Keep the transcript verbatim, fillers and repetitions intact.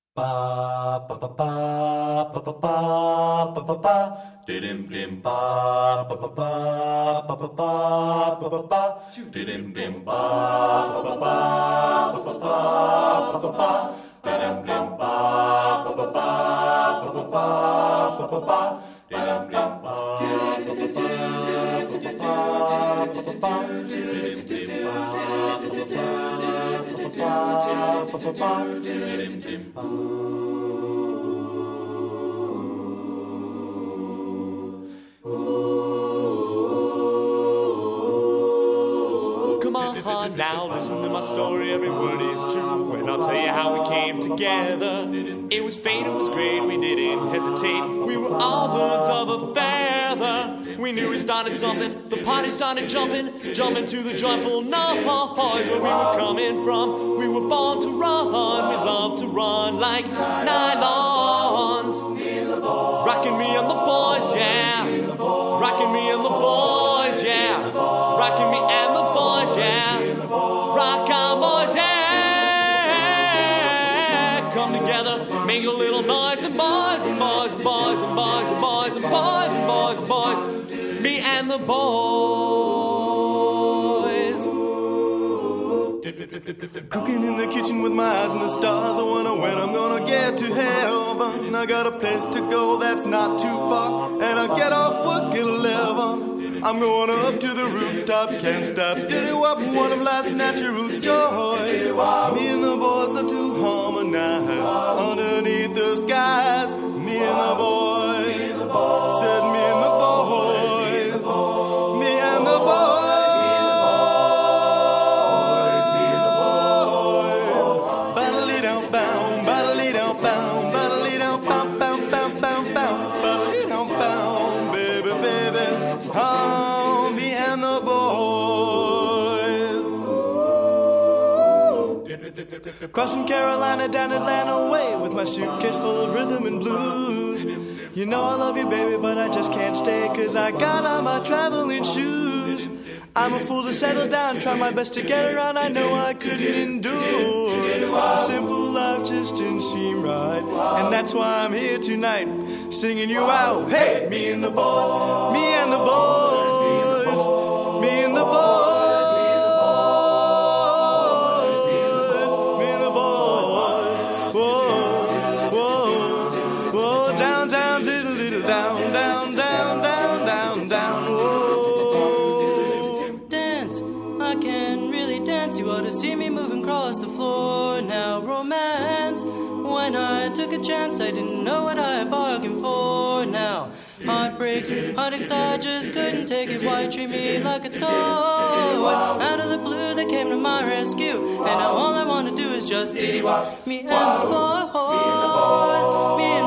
Ba ba ba ba ba ba ba ba ba ba dim dim ba ba ba ba ba ba ba ba ba ba dim dim ba ba ba ba ba ba ba ba ba ba dim dim ba ba ba ba ba ba ba ba ba ba dim dim ba Come on now, listen to my story, every word is true. And I'll tell you how we came together. It was fate, it was great, we didn't hesitate. We were all birds of a feather. We knew we started something, the party started jumping, jumping to the joyful noise. Where we were coming from, we were born to run. We love to run like nylons. Rocking me and the boys, yeah. Rocking me and the boys, yeah. Rocking me and the boys, yeah. Rock on, boys, yeah. Come together, make a little noise, and boys, and boys, and boys, and boys, and boys, and boys, and boys, and boys. Me and the boys. Cooking in the kitchen with my eyes on the stars. I wonder when I'm gonna get to heaven. I got a place to go that's not too far, and I get off work at eleven. I'm going up to the rooftop, can't stop. Diddy-wop, one of life's natural joy. Me and the boys are to harmonize underneath the skies. Me and the boys, said me and the boys, me and the boys. Oh, me and the boys. Crossing Carolina, down Atlanta way, with my suitcase full of rhythm and blues. You know I love you, baby, but I just can't stay, 'cause I got on my traveling shoes. I'm a fool to settle down, try my best to get around. I know I couldn't endure a simple life, just didn't seem right. And that's why I'm here tonight, singing you out. Hey, me and the boys, me and the boys, me and the boys, me and the boys. Whoa, whoa, whoa, down, down, diddle, diddle, down, down, down, down, down, down, whoa. I can really dance. You ought to see me moving across the floor. Now romance, when I took a chance, I didn't know what I bargained for. Now heartbreaks, heartaches, I just couldn't take it. Why treat me like a toy? Out of the blue they came to my rescue, and now all I want to do is just diddy-wop. Me and the boys, me